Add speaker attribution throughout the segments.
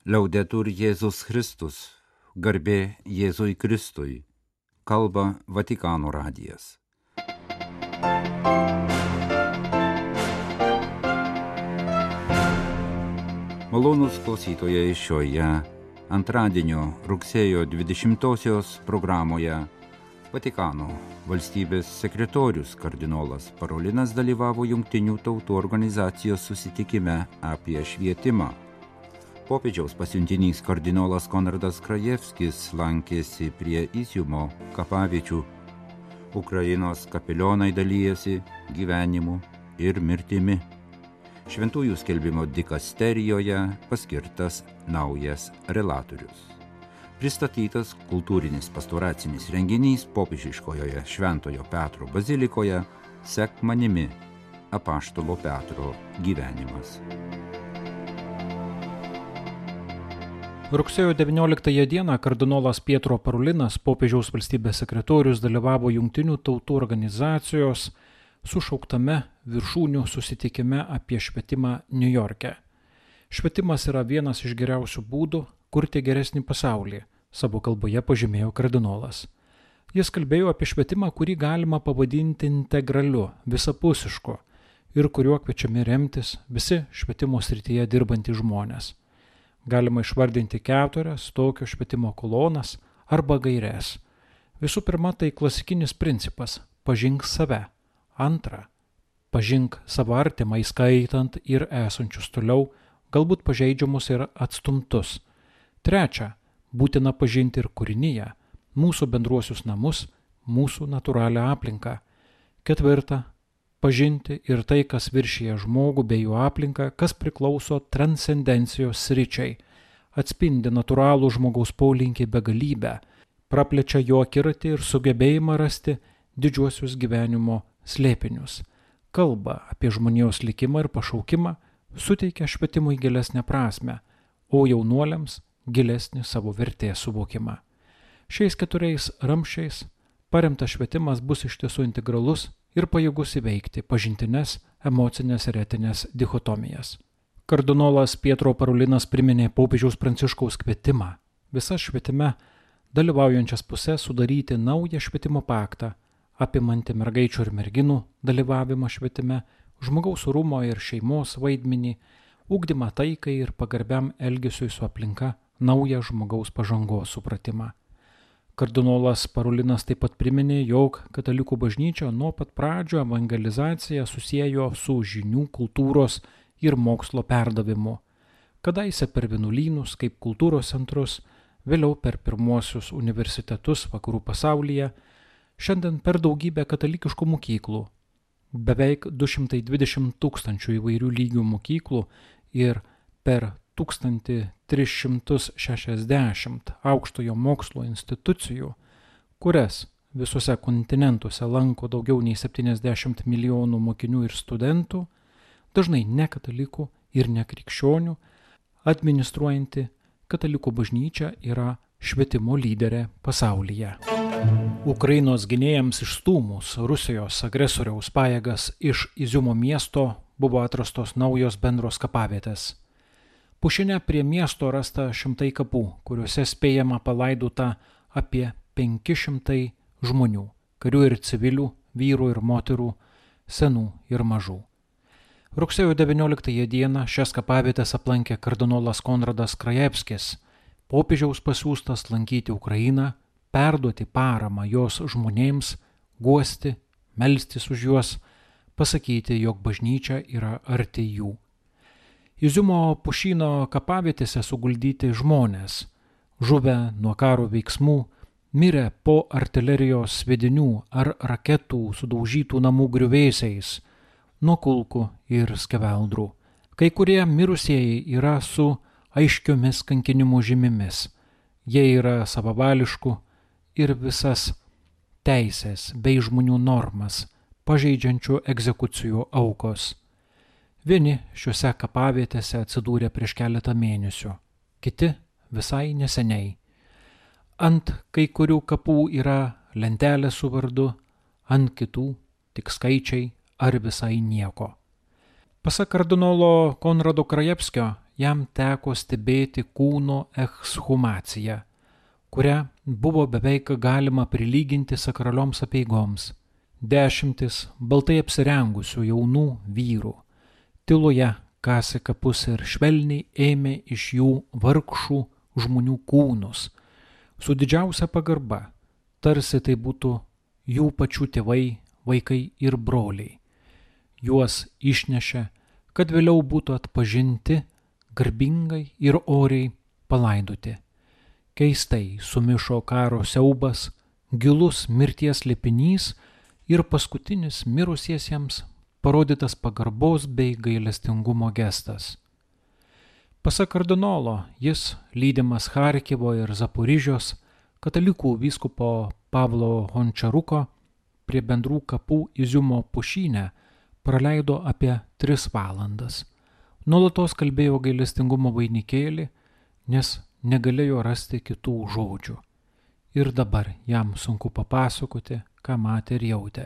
Speaker 1: Liaudetur Jėzus Kristus, garbė Jėzui Kristui, kalba Vatikano radijas. Malonūs klausytojai, šioje antradienio rugsėjo 20-osios programoje Vatikano valstybės sekretorius kardinolas Parolinas dalyvavo Jungtinių tautų organizacijos susitikime apie švietimą. Popiežiaus pasiuntinys kardinolas Konradas Krajevskis lankėsi prie Iziumo kapaviečių. Ukrainos kapelionai dalyjasi gyvenimu ir mirtimi. Šventųjų skelbimo dikasterijoje paskirtas naujas relatorius. Pristatytas kultūrinis pastoracinis renginys popiežiškojoje Šventojo Petro bazilikoje Sek manimi – apaštalo Petro gyvenimas.
Speaker 2: Rugsėjo 19 dieną kardinolas Pietro Parolinas, popiežiaus valstybės sekretorius, dalyvavo Jungtinių tautų organizacijos sušauktame viršūnių susitikime apie švietimą Niujorke. Švietimas yra vienas iš geriausių būdų kurti geresnį pasaulį, savo kalboje pažymėjo kardinolas. Jis kalbėjo apie švietimą, kurį galima pavadinti integraliu, visapusišku ir kuriuo kviečiami remtis visi švietimo srityje dirbantys žmonės. Galima išvardinti 4 tokio švietimo kolonas arba gaires. Visų pirma, tai klasikinis principas – pažink save. Antra, pažink savo artimą, įskaitant ir esančius toliau, galbūt pažeidžiamus ir atstumtus. Trečia, būtina pažinti ir kūriniją, mūsų bendruosius namus, mūsų natūralią aplinką. Ketvirta, pažinti ir tai, kas viršyje žmogų bei jų aplinką, kas priklauso transcendencijos sričiai, atspindi natūralų žmogaus polinkį begalybę, praplečia jo akiratį ir sugebėjimą rasti didžiuosius gyvenimo slėpinius. Kalba apie žmonijos likimą ir pašaukimą suteikia švietimui gilesnę prasmę, o jaunuoliams gilesnį savo vertės suvokimą. Šiais 4 ramsčiais paremtas švietimas bus iš tiesų integralus ir pajėgus įveikti pažintines, emocinės ir etinės dichotomijas. Kardinolas Pietro Parolinas priminė popiežiaus Pranciškaus kvietimą visas švietime dalyvaujančias puses sudaryti naują švietimo paktą, apimantį mergaičių ir merginų dalyvavimą švietime, žmogaus orumo ir šeimos vaidmenį, ugdymą taikai ir pagarbiam elgesiui su aplinka, naują žmogaus pažangos supratimą. Kardinolas Parolinas taip pat priminė, jog katalikų bažnyčia nuo pat pradžių evangelizaciją susiejo su žinių, kultūros ir mokslo perdavimu. Kadaise per vienuolynus kaip kultūros centrus, vėliau per pirmuosius universitetus vakarų pasaulyje, šiandien per daugybę katalikiškų mokyklų, beveik 220 000 įvairių lygių mokyklų ir per 1360 aukštojo mokslo institucijų, kurias visuose kontinentuose lanko daugiau nei 70 milijonų mokinių ir studentų, dažnai ne katalikų ir ne krikščionių, administruojanti katalikų bažnyčia yra švietimo lyderė pasaulyje. Ukrainos gynėjams išstūmus Rusijos agresoriaus pajėgas iš Iziumo miesto buvo atrastos naujos bendros kapavietės. Pušine prie miesto rasta 100 kapų, kuriuose spėjama palaidota apie 500 žmonių, karių ir civilių, vyrų ir moterų, senų ir mažų. Rugsėjo 19 dieną šias kapavietės aplankė kardinolas Konradas Krajevskis, popiežiaus pasiųstas lankyti Ukrainą, perduoti paramą jos žmonėms, guosti, melstis už juos, pasakyti, jog bažnyčia yra arti jų. Iziumo pušyno kapavietėse suguldyti žmonės, žuvę nuo karo veiksmų, mirę po artilerijos sviedinių ar raketų sudaužytų namų griuvėsiais, nuo kulkų ir skeveldrų. Kai kurie mirusieji yra su aiškiomis kankinimų žymimis. Jie yra savavališkų ir visas teisės bei žmonių normas pažeidžiančių egzekucijų aukos. Vieni šiuose kapavietėse atsidūrė prieš keletą mėnesių, kiti visai neseniai. Ant kai kurių kapų yra lentelė su vardu, ant kitų tik skaičiai ar visai nieko. Pasak kardinolo Konrado Krajevskio, jam teko stebėti kūno ekshumaciją, kurią buvo beveik galima prilyginti sakralioms apeigoms. 10 baltai apsirengusių jaunų vyrų tyloje kasė kapus ir švelniai ėmė iš jų vargšų žmonių kūnus, su didžiausia pagarba, tarsi tai būtų jų pačių tėvai, vaikai ir broliai. Juos išnešė, kad vėliau būtų atpažinti, garbingai ir oriai palaidoti. Keistai sumišo karo siaubas, gilus mirties slėpinys ir paskutinis mirusiesiems parodytas pagarbos bei gailestingumo gestas. Pasak kardinolo, jis, lydimas Charkivo ir Zaporižios katalikų vyskupo Pavlo Hončaruko, prie bendrų kapų Iziumo pušyne praleido apie 3 valandas. Nuolatos kalbėjo gailestingumo vainikėlį, nes negalėjo rasti kitų žodžių. Ir dabar jam sunku papasakoti, ką matė ir jautė.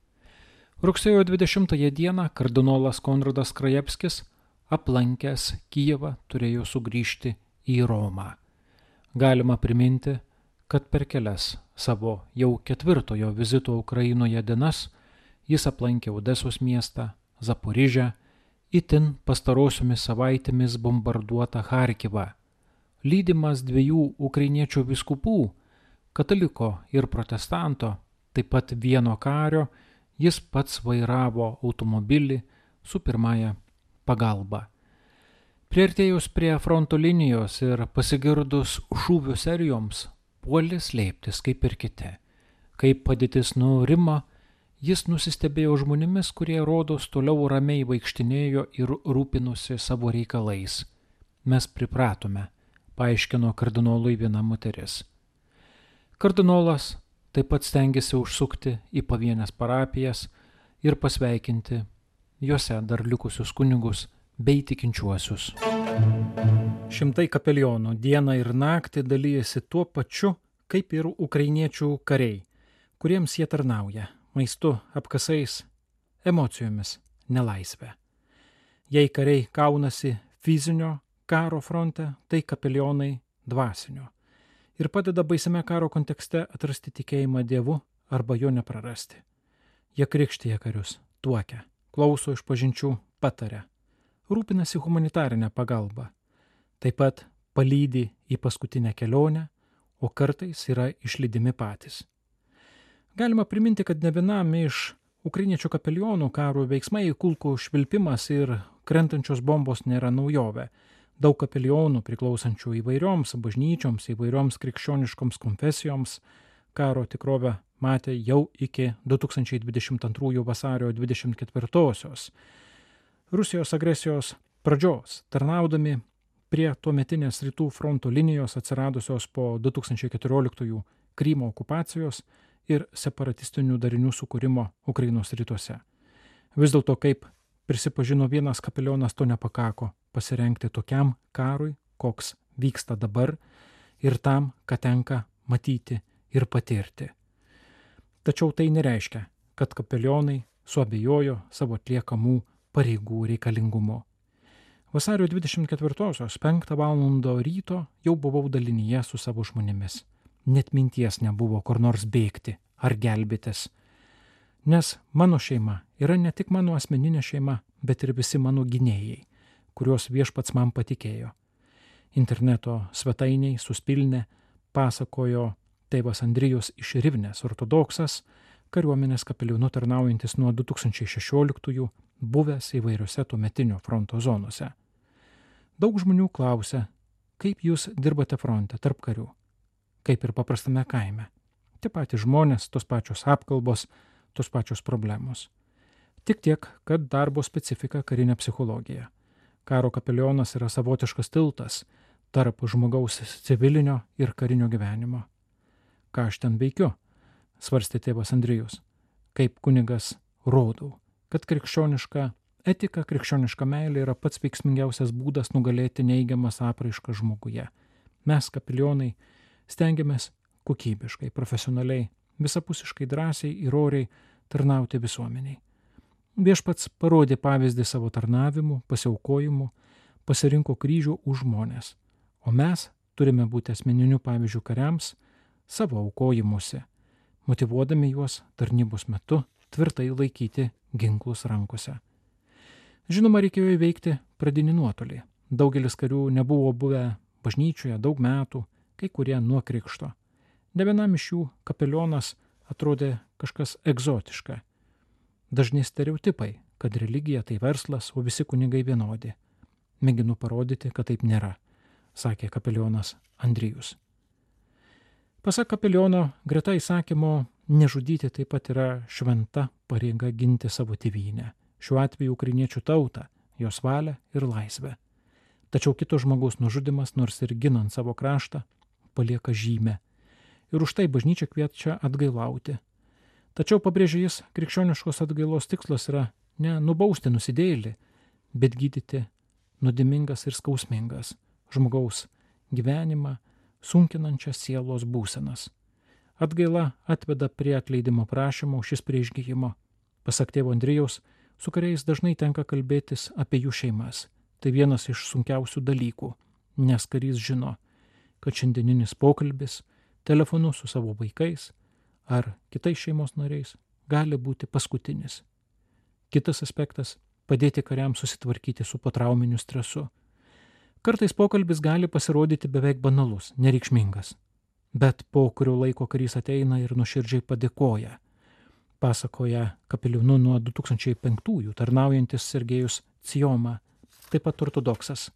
Speaker 2: Rugsėjo 20 dieną kardinolas Konradas Krajevskis, aplankęs Kijevą, turėjo sugrįžti į Romą. Galima priminti, kad per kelias savo jau 4 vizito Ukrainoje dienas jis aplankė Odesos miestą, Zaporižę, itin pastarosiomis savaitėmis bombarduotą Charkivą. Lydimas 2 ukrainiečių vyskupų, kataliko ir protestanto, taip pat vieno kario, jis pats vairavo automobilį su pirmąja pagalba. Priartėjus prie fronto linijos ir pasigirdus šūvių serijoms, puolė slėptis kaip ir kiti. Kai padėtis nurimo, jis nusistebėjo žmonėmis, kurie rodos toliau ramiai vaikštinėjo ir rūpinosi savo reikalais. Mes pripratome, paaiškino kardinolui viena moteris. Kardinolas taip pat stengiasi užsukti į pavienes parapijas ir pasveikinti juose dar likusius kunigus bei tikinčiuosius. Šimtai kapelionų dieną ir naktį dalyjasi tuo pačiu, kaip ir ukrainiečių kariai, kuriems jie tarnauja maistu, apkasais, emocijomis, nelaisvę. Jei kariai kaunasi fizinio karo fronte, tai kapelionai dvasinio ir padeda baisiame karo kontekste atrasti tikėjimą Dievu arba jo neprarasti. Jie krikštija karius, tuokia, klauso išpažinčių, pataria, rūpinasi humanitarinę pagalbą, taip pat palydi į paskutinę kelionę, o kartais yra išlydimi patys. Galima priminti, kad ne vienam iš ukrainiečių kapelionų karo veiksmai, kulkų švilpimas ir krentančios bombos nėra naujovė. Daug kapelionų priklausančių įvairioms bažnyčioms, įvairioms krikščioniškoms konfesijoms karo tikrovę matė jau iki 2022 vasario 24-osios Rusijos agresijos pradžios, tarnaudami prie tuometinės rytų fronto linijos atsiradusios po 2014 Krymo okupacijos ir separatistinių darinių sukūrimo Ukrainos rytuose. Vis dėlto, kaip prisipažino vienas kapelionas, to nepakako pasirengti tokiam karui, koks vyksta dabar, ir tam, ką tenka matyti ir patirti. Tačiau tai nereiškia, kad kapelionai suabejojo savo atliekamų pareigų reikalingumu. Vasario 24-osios 5 valandą ryto jau buvau dalinyje su savo žmonėmis. Net minties nebuvo kur nors bėgti ar gelbėtis. Nes mano šeima yra ne tik mano asmeninė šeima, bet ir visi mano gynėjai, kuriuos viešpats man patikėjo. Interneto svetainiai Suspilne pasakojo tėvas Andrijus iš Rivnės, ortodoksas, kariuomenės kapelionu tarnaujantis nuo 2016-ųjų, buvęs įvairiose tuometinio fronto zonose. Daug žmonių klausia, kaip jūs dirbate fronte tarp karių, kaip ir paprastame kaime. Tie patys žmonės, tos pačios apkalbos, tos pačios problemos. Tik tiek, kad darbo specifika karinė psichologija. Karo kapelionas yra savotiškas tiltas tarp žmogaus civilinio ir karinio gyvenimo. Ką aš ten veikiu, svarstė tėvas Andrijus. Kaip kunigas rodau, kad krikščioniška etika, krikščioniška meilė yra pats veiksmingiausias būdas nugalėti neigiamas apraiškas žmoguje. Mes, kapelionai, stengiamės kokybiškai, profesionaliai, visapusiškai drąsiai ir oriai tarnauti visuomeniai. Viešpats parodė pavyzdį savo tarnavimu, pasiaukojimu, pasirinko kryžių už žmonės, o mes turime būti asmeniniu pavyzdžiu kariams savo aukojimuose, motyvuodami juos tarnybos metu tvirtai laikyti ginklus rankose. Žinoma, reikėjo įveikti pradinį nuotolį. Daugelis karių nebuvo buvę bažnyčioje daug metų, kai kurie nuo krikšto. Ne vienam iš jų kapelionas atrodė kažkas egzotiška. Dažni stereotipai, kad religija tai verslas, o visi kunigai vienodi. Mėginu parodyti, kad taip nėra, sakė kapelionas Andrijus. Pasak kapeliono, greta įsakymo nežudyti taip pat yra šventa pareiga ginti savo tėvynę, šiuo atveju ukrainiečių tautą, jos valią ir laisvę. Tačiau kito žmogaus nužudimas, nors ir ginant savo kraštą, palieka žymę. Ir už tai bažnyčia kviečia atgailauti. Tačiau, pabrėžia jis, krikščioniškos atgailos tikslas yra ne nubausti nusidėjėlį, bet gydyti nuodėmingas ir skausmingas žmogaus gyvenimą sunkinančias sielos būsenas. Atgaila atveda prie atleidimo prašymo už šis priešgijimo. Pasak tėvo Andrijaus, su kuriais dažnai tenka kalbėtis apie jų šeimas. Tai vienas iš sunkiausių dalykų, nes karys žino, kad šiandieninis pokalbis telefonu su savo vaikais ar kitais šeimos nariais gali būti paskutinis. Kitas aspektas – padėti kariams susitvarkyti su potrauminiu stresu. Kartais pokalbis gali pasirodyti beveik banalus, nereikšmingas, bet po kurio laiko karys ateina ir nuoširdžiai padėkoja. Pasakoja kapelionu nuo 2005-ųjų tarnaujantis Sergejus Cijoma, taip pat ortodoksas.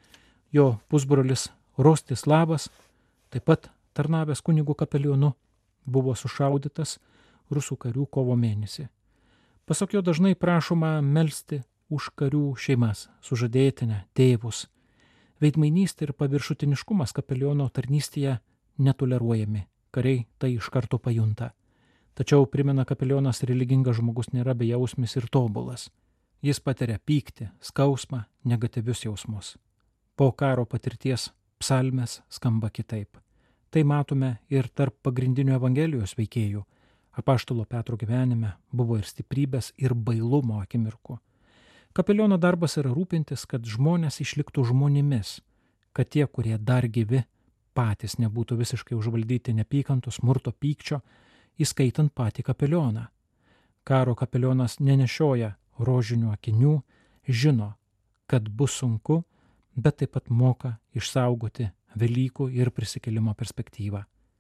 Speaker 2: Jo pusbrolis Rostislavas, taip pat tarnavęs kunigų kapelionu, buvo sušaudytas rusų karių kovo mėnesį. Pasak jo dažnai prašoma melsti už karių šeimas, sužadėtinę, tėvus. Veidmainystė ir paviršutiniškumas kapeliono tarnystėje netoleruojami, kariai tai iš karto pajunta. Tačiau, primena kapelionas, religingas žmogus nėra bejausmis ir tobulas. Jis patiria pyktį, skausmą, negatyvius jausmus. Po karo patirties psalmės skamba kitaip. Tai matome ir tarp pagrindinių Evangelijos veikėjų. Apaštalo Petro gyvenime buvo ir stiprybės, ir bailumo akimirkų. Kapeliono darbas yra rūpintis, kad žmonės išliktų žmonėmis, kad tie, kurie dar gyvi, patys nebūtų visiškai užvaldyti neapykantos, smurto, pykčio, įskaitant patį kapelioną. Karo kapelionas nenešioja rožinių akinių, žino, kad bus sunku, bet taip pat moka išsaugoti Velykų ir prisikėlimo perspektyvą.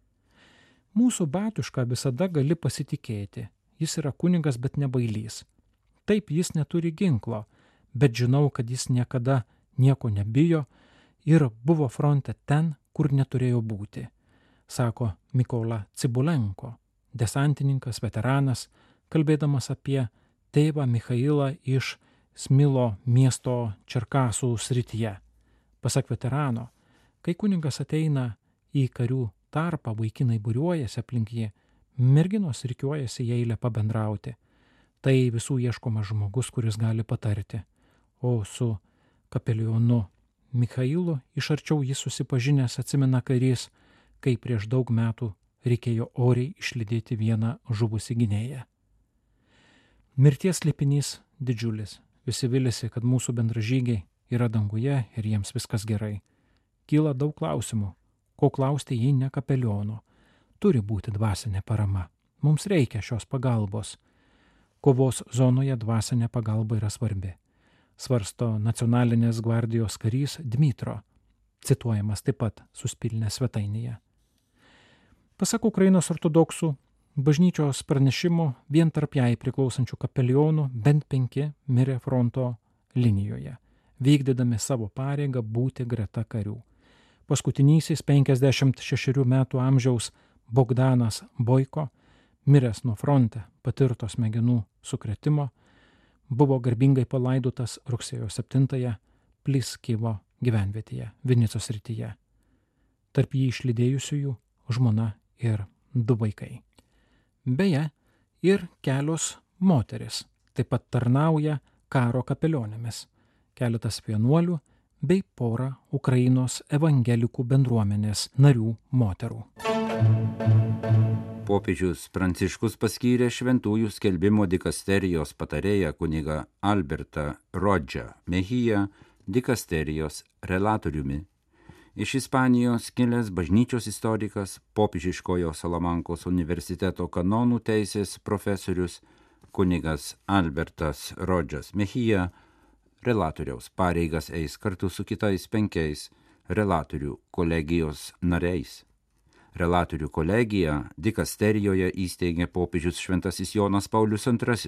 Speaker 2: Mūsų batušką visada gali pasitikėti. Jis yra kunigas, bet ne bailys. Taip, jis neturi ginklo, bet žinau, kad jis niekada nieko nebijo ir buvo fronte ten, kur neturėjo būti, sako Mykola Cibulenko, desantininkas, veteranas, kalbėdamas apie tėvą Michailą iš Smilo miesto Čerkasų srityje. Pasak veterano, kai kunigas ateina į karių tarpą, vaikinai būriuojasi aplink jį, merginos rikiuojasi į eilę pabendrauti. Tai visų ieškomas žmogus, kuris gali patarti. O su kapelionu Michailu iš arčiau jis susipažinęs atsimena karys, kai prieš daug metų reikėjo oriai išlydėti vieną žuvusį gynėją. Mirties slėpinys didžiulis. Visi vilisi, kad mūsų bendražygiai yra danguje ir jiems viskas gerai. Kyla daug klausimų. Ko klausti, jei ne kapeliono? Turi būti dvasinė parama. Mums reikia šios pagalbos. Kovos zonoje dvasinė pagalba yra svarbi. Svarsto Nacionalinės gvardijos karys Dmitro, cituojamas taip pat Suspilnė svetainėje. Pasak Ukrainos ortodoksų, bažnyčios pranešimo vien tarp jai priklausančių kapelionų bent 5 mirė fronto linijoje, vykdydami savo pareigą būti greta karių. Paskutinysis 56 metų amžiaus Bogdanas Boiko, miręs nuo fronte patirto smegenų sukrėtimo, buvo garbingai palaidotas rugsėjo 7-ąją Pliskivo gyvenvietėje, Vinicos srityje. Tarp jį išlydėjusiųjų žmona ir 2 vaikai. Beje, ir kelios moteris taip pat tarnauja karo kapelionėmis, keletas vienuolių bei pora Ukrainos evangelikų bendruomenės narių moterų.
Speaker 1: Popiežius Pranciškus paskyrė šventųjų skelbimo dikasterijos patarėją kunigą Albertą Rodžą Mehiją dikasterijos relatoriumi. Iš Ispanijos kilęs bažnyčios istorikas, popiežiškojo Salamankos universiteto kanonų teisės profesorius kunigas Albertas Rodžas Mejia relatoriaus pareigas eis kartu su kitais 5 relatorių kolegijos nariais. Relatorių kolegiją dikasterijoje įsteigė popiežius Šventasis Jonas Paulius II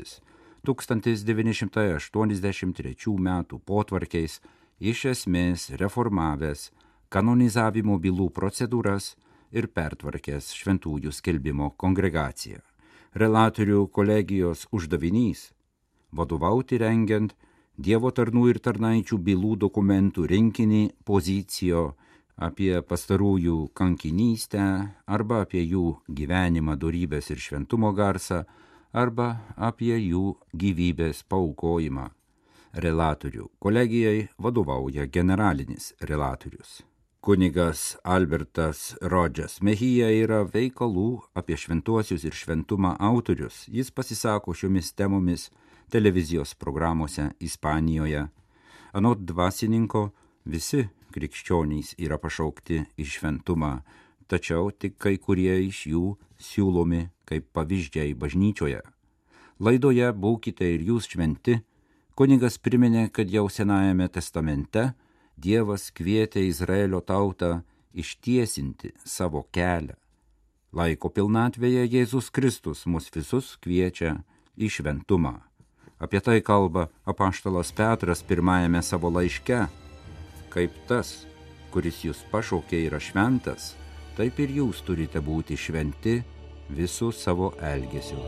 Speaker 1: 1983 metų potvarkiais iš esmės reformavęs kanonizavimo bylų procedūras ir pertvarkęs šventųjų skelbimo kongregaciją. Relatorių kolegijos uždavinys – vadovauti rengiant Dievo tarnų ir tarnaičių bylų dokumentų rinkinį pozicijo apie pastarųjų kankinystę arba apie jų gyvenimą, dorybės ir šventumo garsą arba apie jų gyvybės paaukojimą. Relatorių kolegijai vadovauja generalinis relatorius. Kunigas Albertas Rodžas Mejia yra veikalų apie šventuosius ir šventumą autorius. Jis pasisako šiomis temomis televizijos programuose Ispanijoje. Anot dvasininko, visi krikščionys yra pašaukti į šventumą, tačiau tik kai kurie iš jų siūlomi kaip pavyzdžiai bažnyčioje. Laidoje Būkite ir jūs šventi, kunigas priminė, kad jau Senajame testamente Dievas kvietė Izraelio tautą ištiesinti savo kelią. Laiko pilnatvėje Jėzus Kristus mus visus kviečia į šventumą. Apie tai kalba apaštalas Petras pirmajame savo laiške. Kaip tas, kuris jūs pašaukė, yra šventas, taip ir jūs turite būti šventi visų savo elgesiu.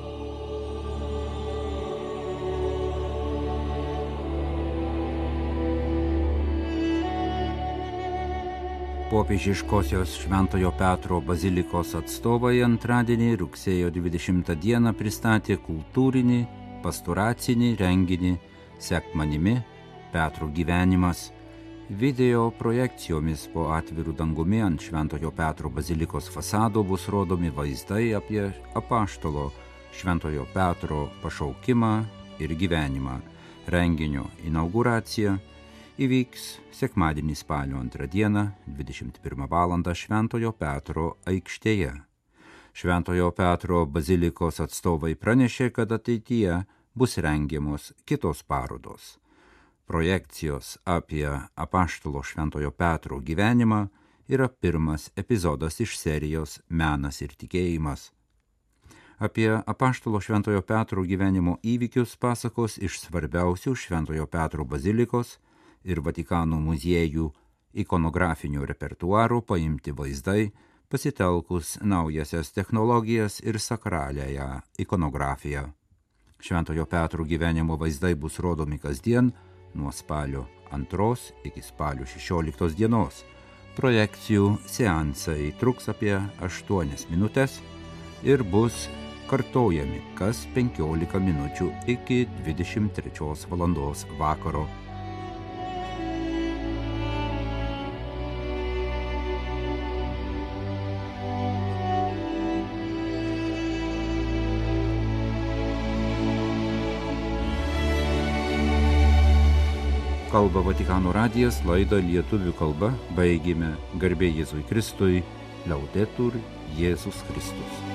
Speaker 1: Popiežiškosios Šventojo Petro bazilikos atstovai antradienį rugsėjo 20 dieną pristatė kultūrinį, pastoracinį renginį Sek manimi Petro gyvenimas. Video projekcijomis po atvirų dangumi ant Šventojo Petro bazilikos fasado bus rodomi vaizdai apie apaštalo Šventojo Petro pašaukimą ir gyvenimą. Renginio inauguracija įvyks sekmadienį spalio 2 dieną 21 val. Šventojo Petro aikštėje. Šventojo Petro bazilikos atstovai pranešė, kad ateityje bus rengiamos kitos parodos. Projekcijos apie apaštalo Šventojo Petro gyvenimą yra pirmas epizodas iš serijos Menas ir tikėjimas. Apie apaštalo Šventojo Petro gyvenimo įvykius pasakos iš svarbiausių Šventojo Petro bazilikos ir Vatikano muziejų ikonografinio repertuaro paimti vaizdai, pasitelkus naujasias technologijas ir sakraliąją ikonografiją. Šventojo Petro gyvenimo vaizdai bus rodomi kasdien nuo spalio 2 iki spalio 16 dienos. Projekcijų seansai truks apie 8 minutės ir bus kartojami kas 15 minučių iki 23 valandos vakaro. Kalba Vatikano radijas, laidą lietuvių kalba baigėme. Garbė Jėzui Kristui, Laudetur Jėzus Kristus.